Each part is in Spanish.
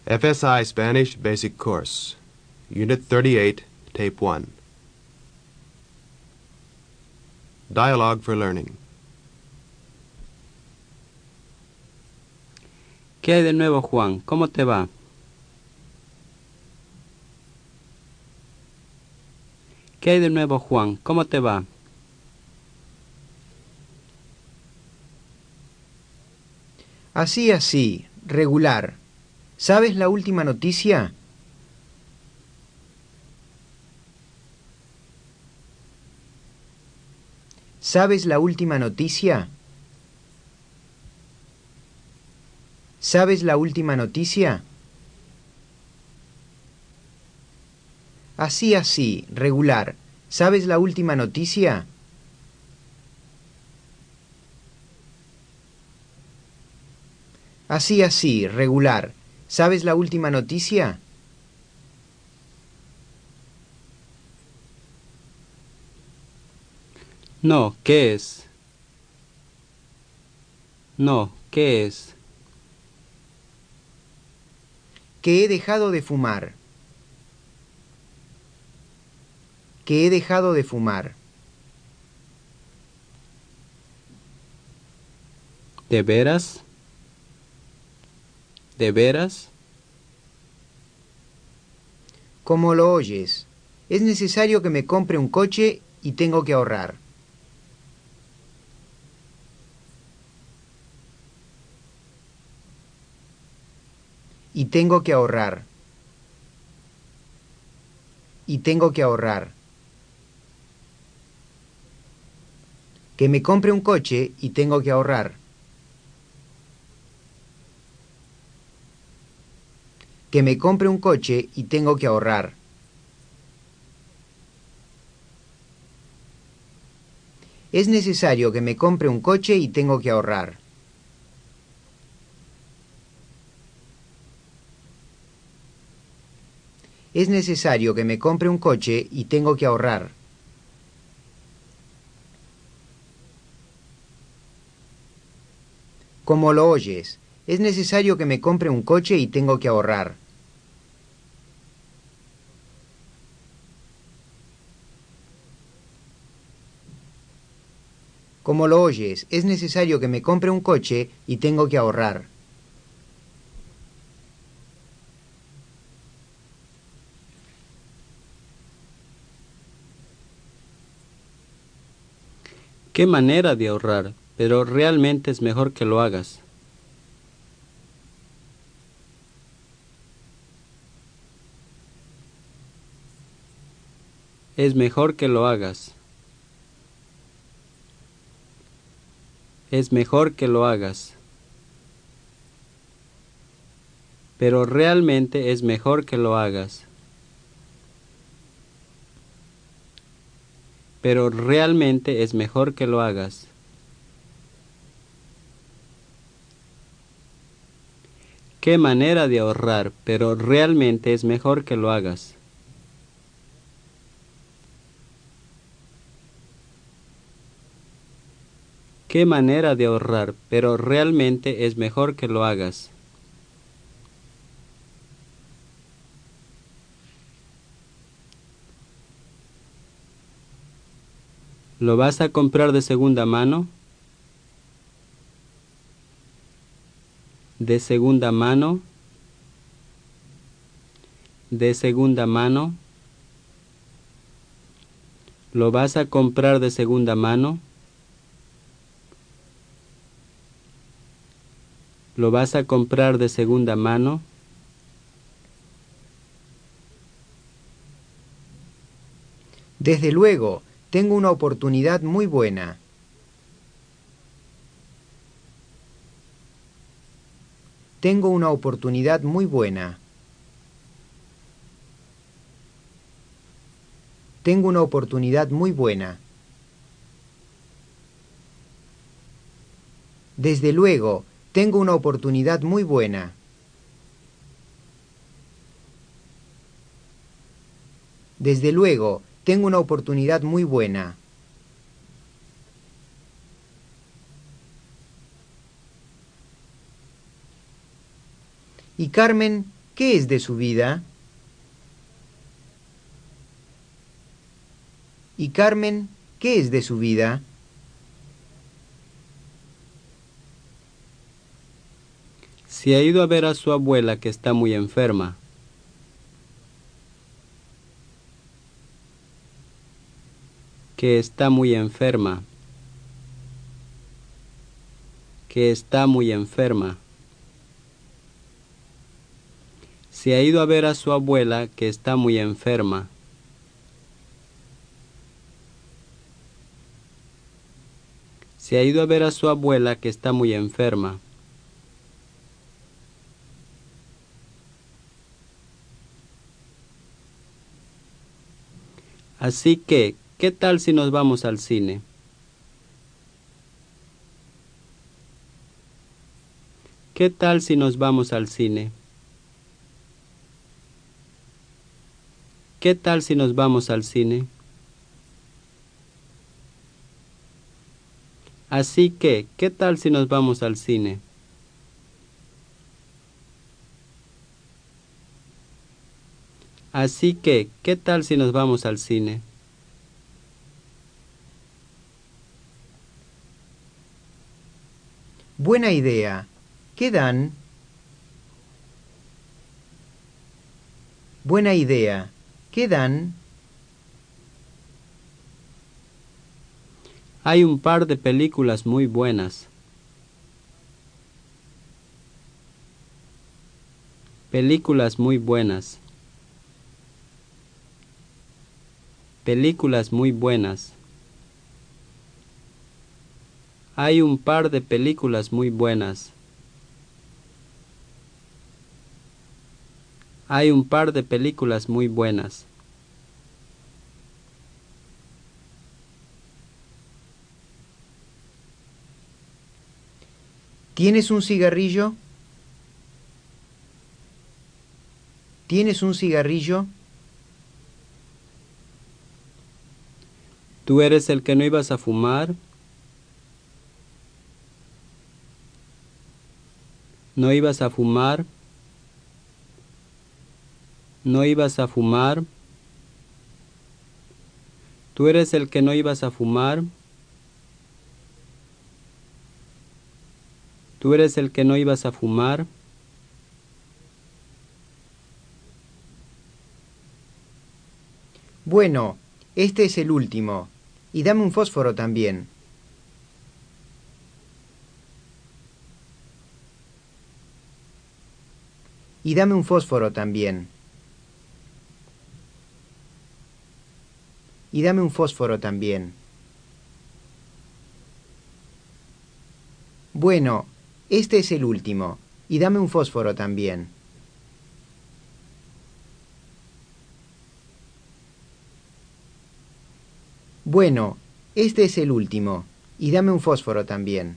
FSI Spanish Basic Course, Unit 38, Tape 1. Dialogue for Learning. ¿Qué hay de nuevo, Juan? ¿Cómo te va? ¿Qué hay de nuevo, Juan? ¿Cómo te va? Así, regular. ¿Sabes la última noticia? ¿Sabes la última noticia? ¿Sabes la última noticia? Así, regular. ¿Sabes la última noticia? Así, regular. ¿Sabes la última noticia? No, ¿qué es? No, ¿qué es? Que he dejado de fumar. Que he dejado de fumar. ¿De veras? ¿De veras? ¿Cómo lo oyes? Es necesario que me compre un coche y tengo que ahorrar. Y tengo que ahorrar. Y tengo que ahorrar. Que me compre un coche y tengo que ahorrar. Que me compre un coche y tengo que ahorrar. Es necesario que me compre un coche y tengo que ahorrar. Es necesario que me compre un coche y tengo que ahorrar. ¿Cómo lo oyes? Es necesario que me compre un coche y tengo que ahorrar. ¿Cómo lo oyes? Es necesario que me compre un coche y tengo que ahorrar. ¿Qué manera de ahorrar? Pero realmente es mejor que lo hagas. Es mejor que lo hagas. Es mejor que lo hagas. Pero realmente es mejor que lo hagas. Pero realmente es mejor que lo hagas. Qué manera de ahorrar, pero realmente es mejor que lo hagas. Qué manera de ahorrar, pero realmente es mejor que lo hagas. ¿Lo vas a comprar de segunda mano? De segunda mano. De segunda mano. ¿Lo vas a comprar de segunda mano? ¿Lo vas a comprar de segunda mano? Desde luego, tengo una oportunidad muy buena. Tengo una oportunidad muy buena. Tengo una oportunidad muy buena. Desde luego, tengo una oportunidad muy buena. Desde luego, tengo una oportunidad muy buena. ¿Y Carmen ¿qué es de su vida? Y Carmen, ¿qué es de su vida? Se ha ido a ver a su abuela que está muy enferma. Que está muy enferma. Que está muy enferma. Se ha ido a ver a su abuela que está muy enferma. Se ha ido a ver a su abuela que está muy enferma. Así que, ¿qué tal si nos vamos al cine? ¿Qué tal si nos vamos al cine? ¿Qué tal si nos vamos al cine? Así que, ¿qué tal si nos vamos al cine? Así que, ¿qué tal si nos vamos al cine? Buena idea. ¿Qué dan? Buena idea. ¿Qué dan? Hay un par de películas muy buenas. Películas muy buenas. Películas muy buenas. Hay un par de películas muy buenas. Hay un par de películas muy buenas. ¿Tienes un cigarrillo? ¿Tienes un cigarrillo? ¿Tú eres el que no ibas a fumar? ¿No ibas a fumar? ¿No ibas a fumar? ¿Tú eres el que no ibas a fumar? ¿Tú eres el que no ibas a fumar? Bueno, este es el último. Y dame un fósforo también. Y dame un fósforo también. Y dame un fósforo también. Bueno, este es el último. Y dame un fósforo también. Bueno, este es el último. Y dame un fósforo también.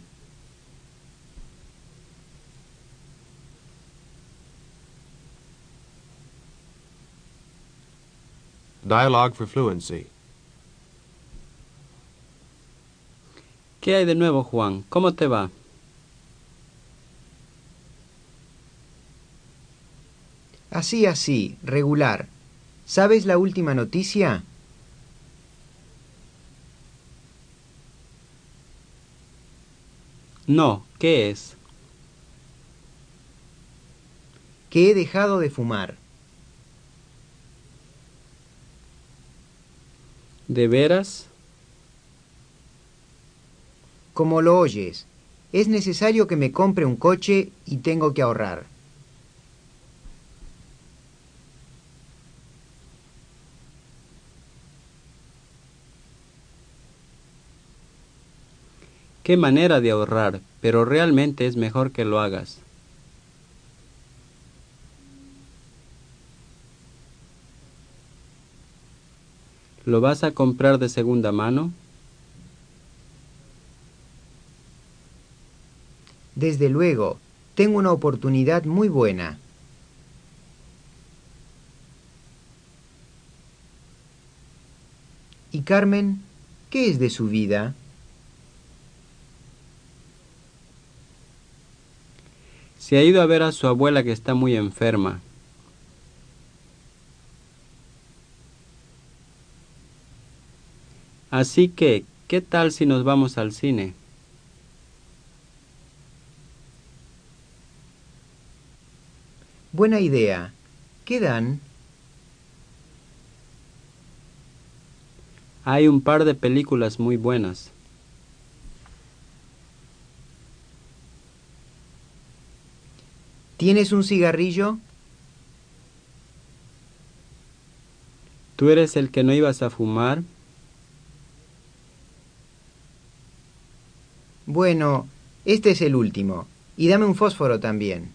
Dialogue for Fluency. ¿Qué hay de nuevo, Juan? ¿Cómo te va? Así, regular. ¿Sabes la última noticia? No, ¿qué es? Que he dejado de fumar. ¿De veras? Como lo oyes, es necesario que me compre un coche y tengo que ahorrar. Qué manera de ahorrar, pero realmente es mejor que lo hagas. ¿Lo vas a comprar de segunda mano? Desde luego, tengo una oportunidad muy buena. ¿Y Carmen? ¿Qué es de su vida? Se ha ido a ver a su abuela que está muy enferma. Así que, ¿qué tal si nos vamos al cine? Buena idea. ¿Qué dan? Hay un par de películas muy buenas. ¿Tienes un cigarrillo? ¿Tú eres el que no ibas a fumar? Bueno, este es el último. Y dame un fósforo también.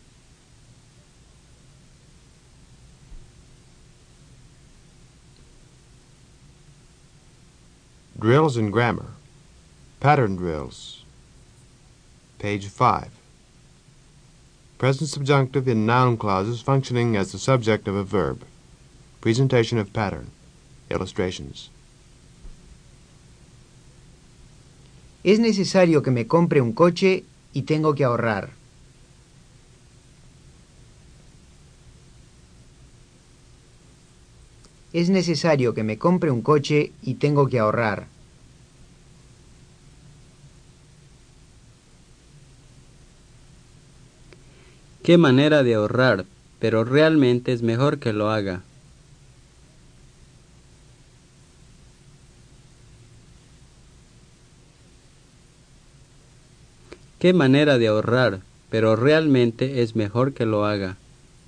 Drills in Grammar. Pattern drills. Page 5. Present subjunctive in noun clauses functioning as the subject of a verb. Presentation of pattern. Illustrations. Es necesario que me compre un coche y tengo que ahorrar. Es necesario que me compre un coche y tengo que ahorrar. Qué manera de ahorrar, pero realmente es mejor que lo haga. Qué manera de ahorrar, pero realmente es mejor que lo haga.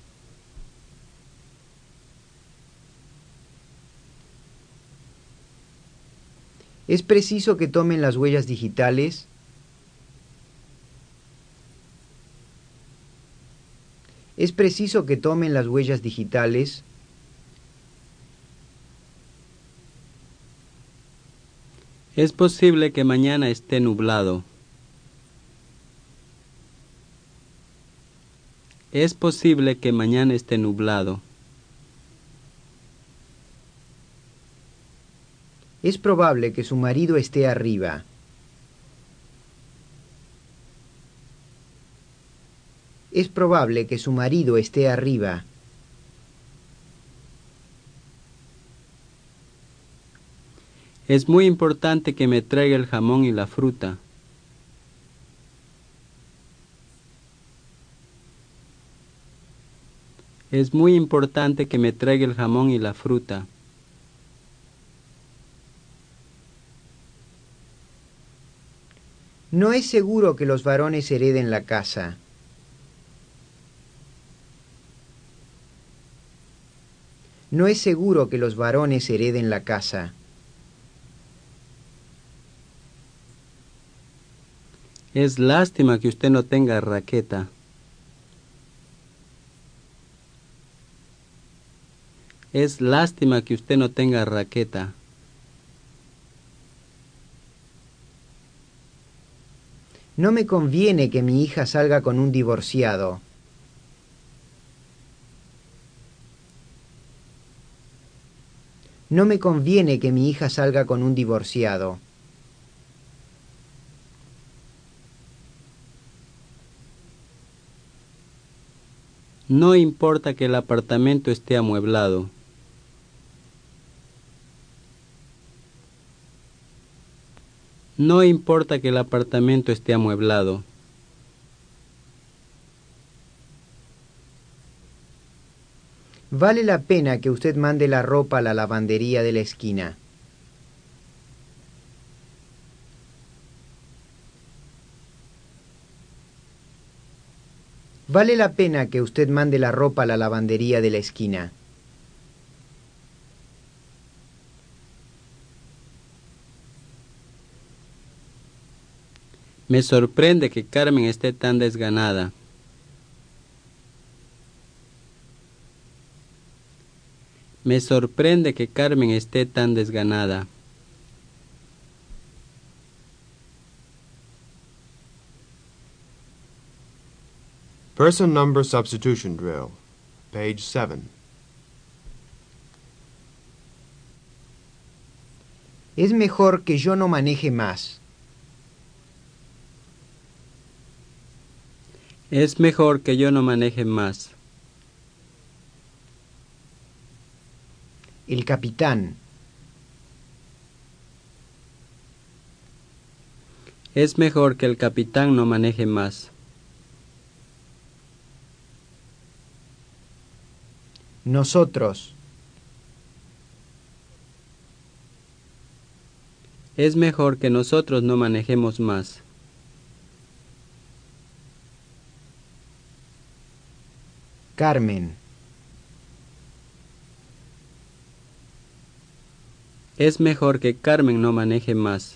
¿Es preciso que tomen las huellas digitales? ¿Es preciso que tomen las huellas digitales? Es posible que mañana esté nublado. Es posible que mañana esté nublado. Es probable que su marido esté arriba. Es probable que su marido esté arriba. Es muy importante que me traiga el jamón y la fruta. Es muy importante que me traiga el jamón y la fruta. No es seguro que los varones hereden la casa. No es seguro que los varones hereden la casa. Es lástima que usted no tenga raqueta. Es lástima que usted no tenga raqueta. No me conviene que mi hija salga con un divorciado. No me conviene que mi hija salga con un divorciado. No importa que el apartamento esté amueblado. No importa que el apartamento esté amueblado. Vale la pena que usted mande la ropa a la lavandería de la esquina. Vale la pena que usted mande la ropa a la lavandería de la esquina. Me sorprende que Carmen esté tan desganada. Me sorprende que Carmen esté tan desganada. Person number substitution drill. Page 7. Es mejor que yo no maneje más. Es mejor que yo no maneje más. El capitán. Es mejor que el capitán no maneje más. Nosotros. Es mejor que nosotros no manejemos más. Carmen. Es mejor que Carmen no maneje más.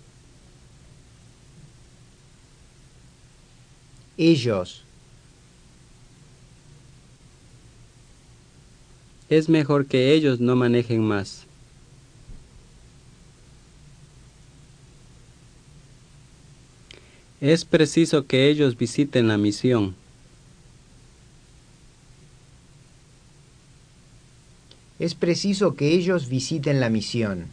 Ellos. Es mejor que ellos no manejen más. Es preciso que ellos visiten la misión. Es preciso que ellos visiten la misión.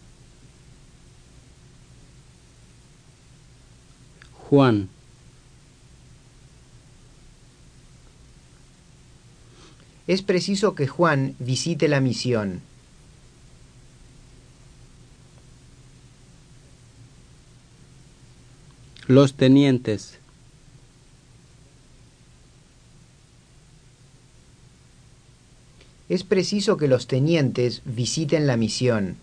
Juan. Es preciso que Juan visite la misión. Los tenientes. Es preciso que los tenientes visiten la misión.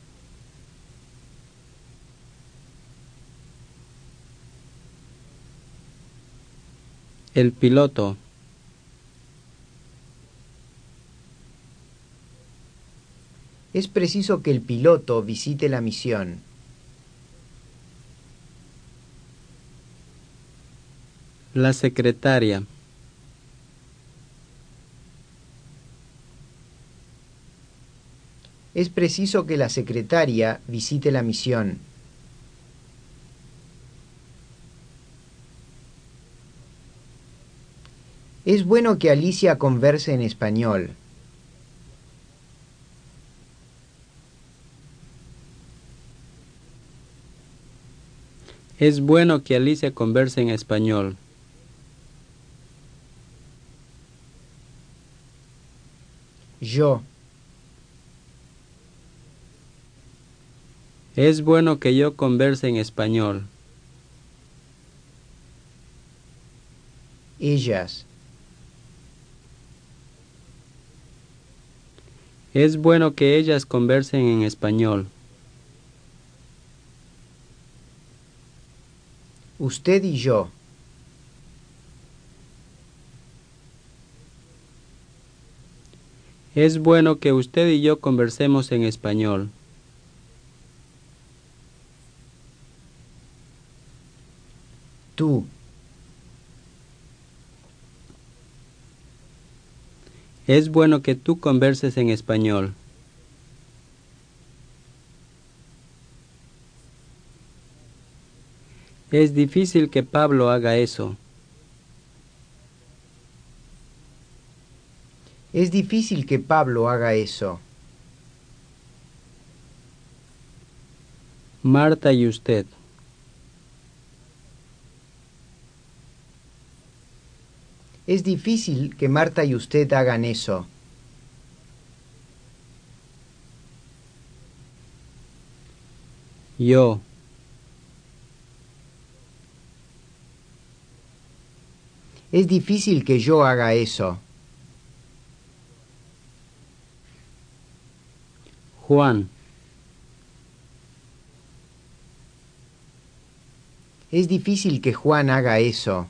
El piloto. Es preciso que el piloto visite la misión. La secretaria. Es preciso que la secretaria visite la misión. Es bueno que Alicia converse en español. Es bueno que Alicia converse en español. Yo. Es bueno que yo converse en español. Ellas. Es bueno que ellas conversen en español. Usted y yo. Es bueno que usted y yo conversemos en español. Tú. Es bueno que tú converses en español. Es difícil que Pablo haga eso. Es difícil que Pablo haga eso. Marta y usted. Es difícil que Marta y usted hagan eso. Yo. Es difícil que yo haga eso. Juan. Es difícil que Juan haga eso.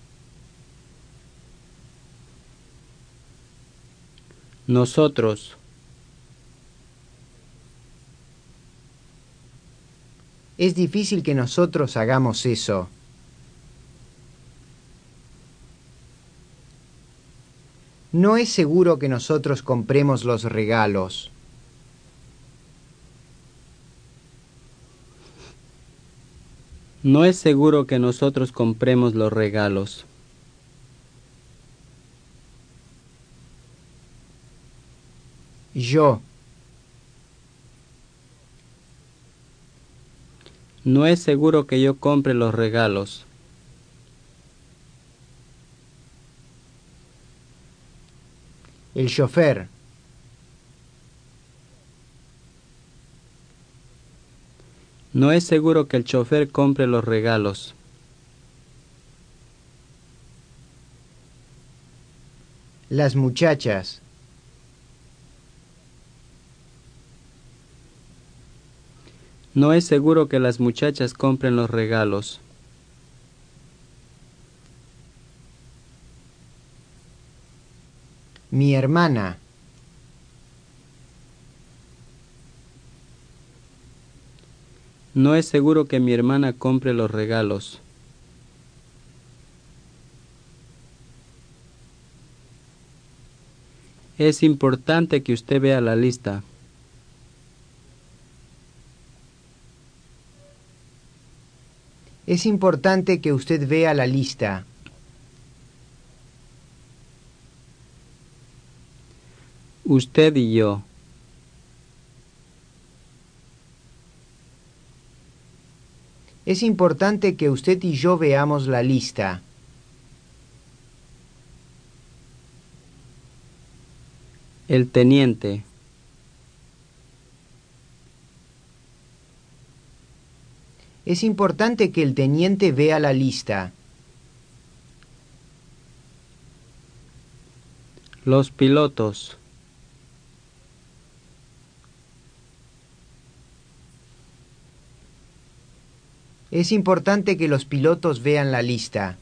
Nosotros. Es difícil que nosotros hagamos eso. No es seguro que nosotros compremos los regalos. No es seguro que nosotros compremos los regalos. Yo. No es seguro que yo compre los regalos. El chofer. No es seguro que el chofer compre los regalos. Las muchachas. No es seguro que las muchachas compren los regalos. Mi hermana. No es seguro que mi hermana compre los regalos. Es importante que usted vea la lista. Es importante que usted vea la lista. Usted y yo. Es importante que usted y yo veamos la lista. El teniente. Es importante que el teniente vea la lista. Los pilotos. Es importante que los pilotos vean la lista.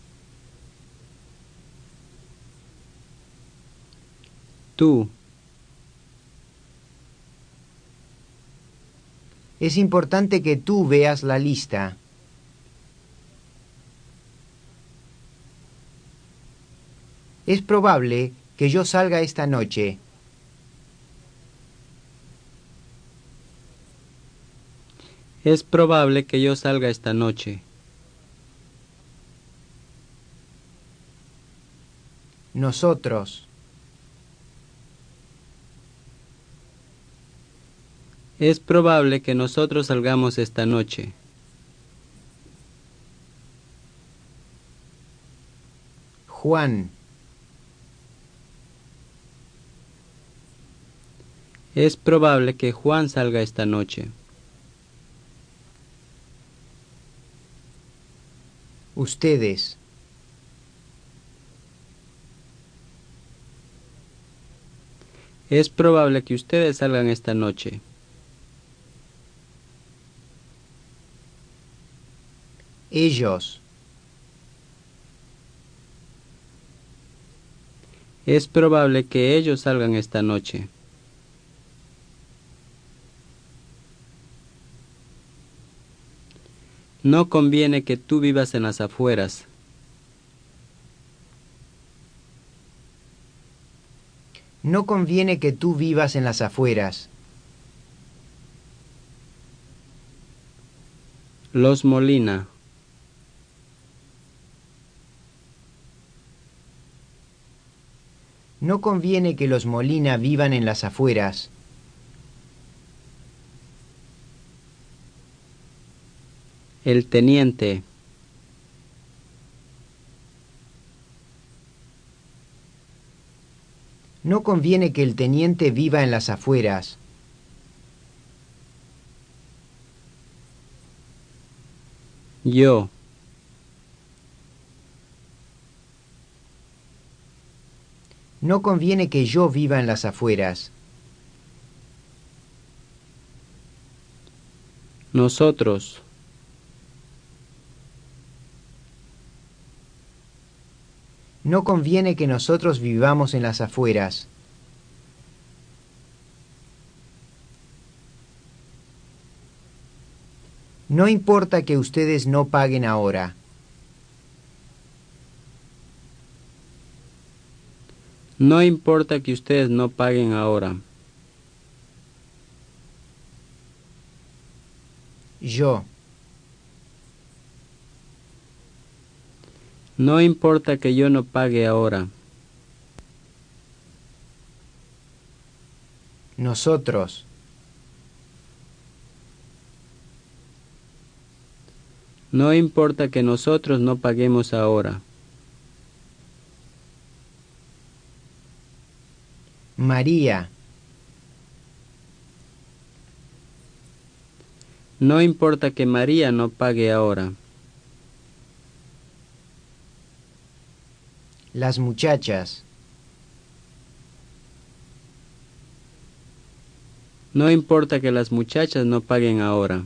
Tú. Es importante que tú veas la lista. Es probable que yo salga esta noche. Es probable que yo salga esta noche. Nosotros. Es probable que nosotros salgamos esta noche. Juan. Es probable que Juan salga esta noche. Ustedes. Es probable que ustedes salgan esta noche. Ellos. Es probable que ellos salgan esta noche. No conviene que tú vivas en las afueras. No conviene que tú vivas en las afueras. Los Molina. No conviene que los Molina vivan en las afueras. El teniente. No conviene que el teniente viva en las afueras. Yo. No conviene que yo viva en las afueras. Nosotros. No conviene que nosotros vivamos en las afueras. No importa que ustedes no paguen ahora. No importa que ustedes no paguen ahora. Yo. No importa que yo no pague ahora. Nosotros. No importa que nosotros no paguemos ahora. María. No importa que María no pague ahora. Las muchachas. No importa que las muchachas no paguen ahora.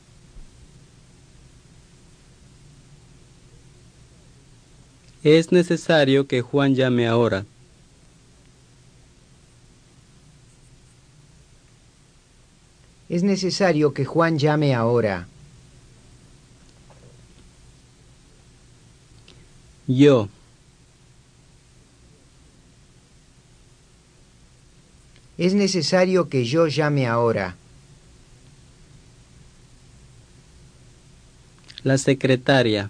Es necesario que Juan llame ahora. Es necesario que Juan llame ahora. Yo. Es necesario que yo llame ahora. La secretaria.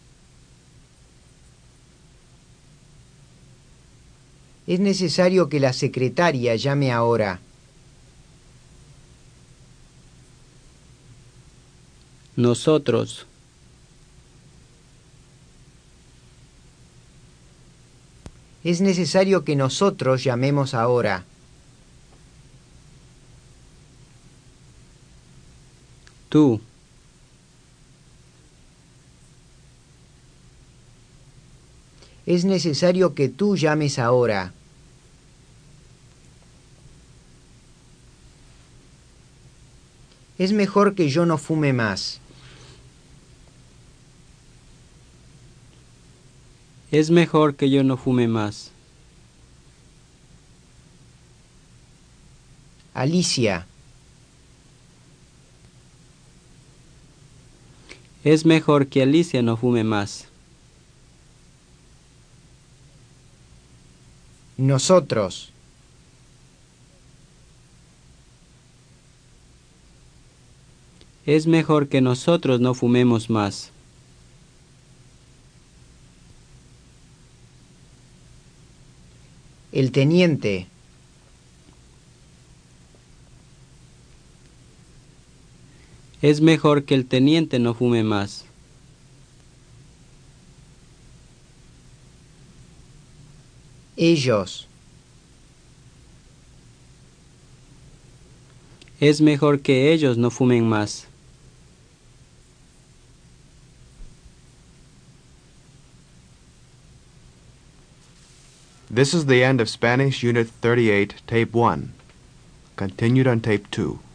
Es necesario que la secretaria llame ahora. Nosotros. Es necesario que nosotros llamemos ahora. Tú. Es necesario que tú llames ahora. Es mejor que yo no fume más. Es mejor que yo no fume más. Alicia. Es mejor que Alicia no fume más. Nosotros. Es mejor que nosotros no fumemos más. El teniente. Es mejor que el teniente no fume más. Ellos. Es mejor que ellos no fumen más. This is the end of Spanish Unit 38, Tape 1. Continued on Tape 2.